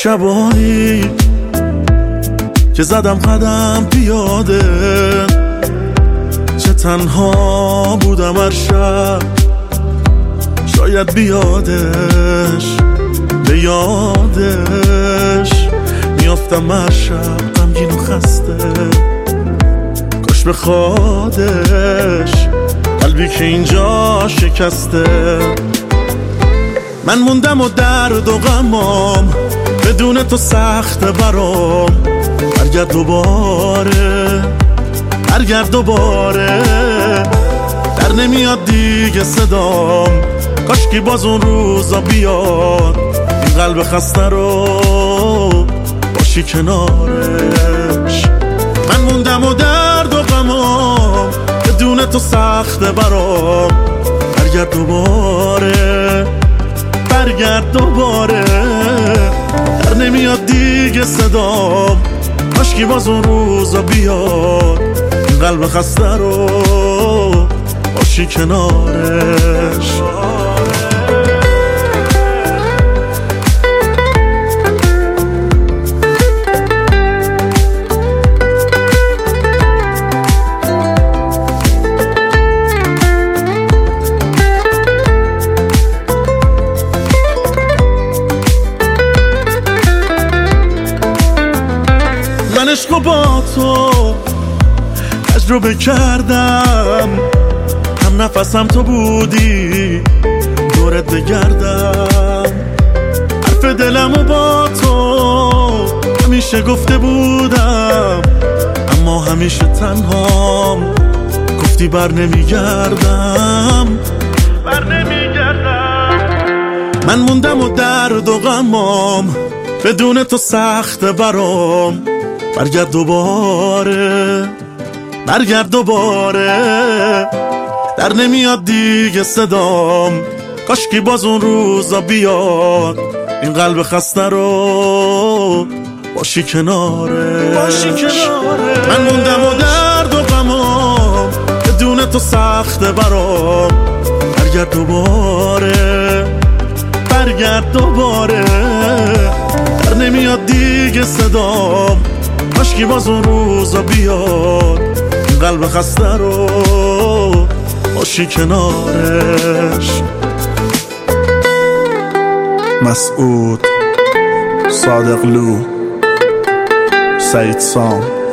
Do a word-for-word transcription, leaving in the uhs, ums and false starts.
شبانی که زدم قدم پیاده، چه تنها بودم هر شب، شاید بیادش به یادش میافتم هر شب غمگین و خسته، کاش بخوادش قلبی که اینجا شکسته. من موندم و درد و غمام بدون تو سخته برام، برگرد دوباره برگرد دوباره، در نمیاد دیگه صدام، کاشکی باز اون روزا بیاد، این قلب خسته رو باشی کنارش. من موندم و درد و غمام بدون تو سخته برام، برگرد دوباره برگرد دوباره، در نمیاد دیگه صدام، کاشکی باز اون روزا بیاد، این قلب خسته رو باشی کنارش. من عشقو با تو تجربه کردم، هم نفسم تو بودی دورت بگردم، حرف دلمو با تو همیشه گفته بودم، اما همیشه تنهام، گفتی بر نمیگردم بر نمیگردم. من موندم و درد و غمام بدون تو سخته برام، برگرد دوباره برگرد دوباره، در نمیاد دیگه صدام، کاشکی باز اون روزا بیاد، این قلب خسته رو باشی کناره باشی کناره. من موندم و درد و غمام بدون تو سخته برام، برگرد دوباره برگرد دوباره، در نمیاد دیگه صدام، کاشکی باز اون روزا بیاد، این قلب خسته رو باشی کنارش. مسعود صادقلو، سعید سام.